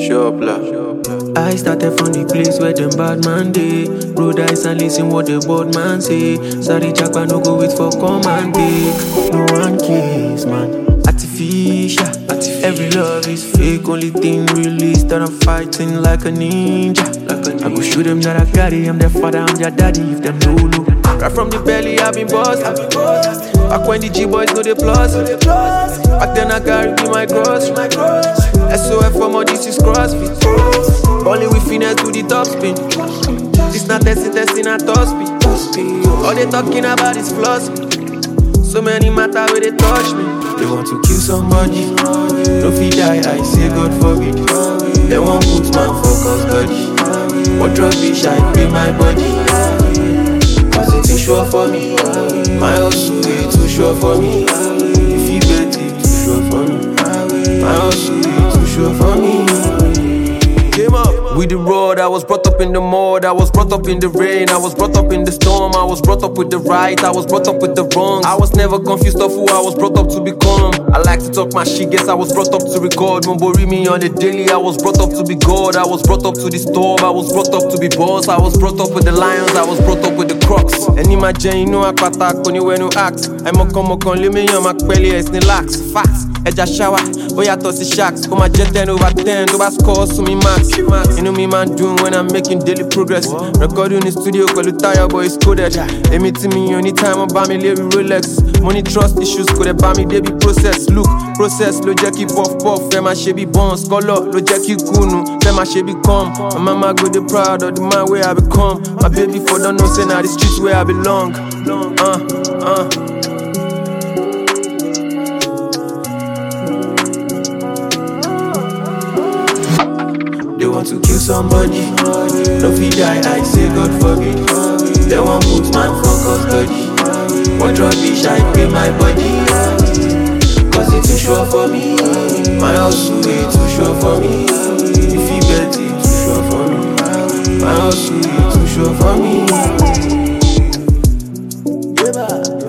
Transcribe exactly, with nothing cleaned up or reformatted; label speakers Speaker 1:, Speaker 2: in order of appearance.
Speaker 1: Sure, blah.
Speaker 2: I started from the place where them bad man dey. Roll dice and listen what the board man say. Sorry, Jackpa no go wait for command take. No one cares, man. Artificial, every love is fake. Only thing real is that I'm fighting like a ninja. Like a ninja. I go show them that I got it. I'm their father, I'm their daddy. If them no look. Right from the belly, I've been bossed. Back when the G-boys know the plus. Back then I carry be my cross. S O F for more, this is CrossFit. Only with finesse to the top spin. This not testing, testing at top speed. All they talking about is floss. So many matter where they touch me. They want to kill somebody. No fit die, I say God forbid. They want put man for custody. What drug bitch, I pay my body. Cause it too sure for me. My hustle is too sure for me. If you bet it, too sure for me. My hustle is too sure for me. Came up with the road, I was brought up in the mud, I was brought up in the rain, I was brought up in the storm, I was brought up with the right, I was brought up with the wrong. I was never confused of who I was brought up to become. I like to talk my shit, guess I was brought up to record. Mumbori me on the daily, I was brought up to be God, I was brought up to the storm, I was brought up to be boss, I was brought up with the lions, I was brought up with the crocs. Any my you know I patak, anywhere no axe. I'm a come on, let me on my belly, it's relax, facts. Eja shower, oh yeah, tossy shacks. Come my jet ten over ten, do I score to me max. You know me man doing when I'm making daily progress. Recording in the studio, call it tire, boy, it's coded. Aim to me anytime I buy me Larry Rolex. Money trust issues, could they buy me, they be process. Look, process, lo jackie puff puff, fẹ́ my shabby bones. Color, lo jackie kunu, fẹ́ my shabby come. My mama go the proud of the man where I become. My baby for don't know, say now the streets where I belong. Uh, uh. They want to kill somebody. No fit die, I say God forbid. They want put man for custody. What drug bitch, I pay my body. Cause it's too sure for me. My hustle is too sure for me. If you bet it, too sure for me. My hustle is too sure for me.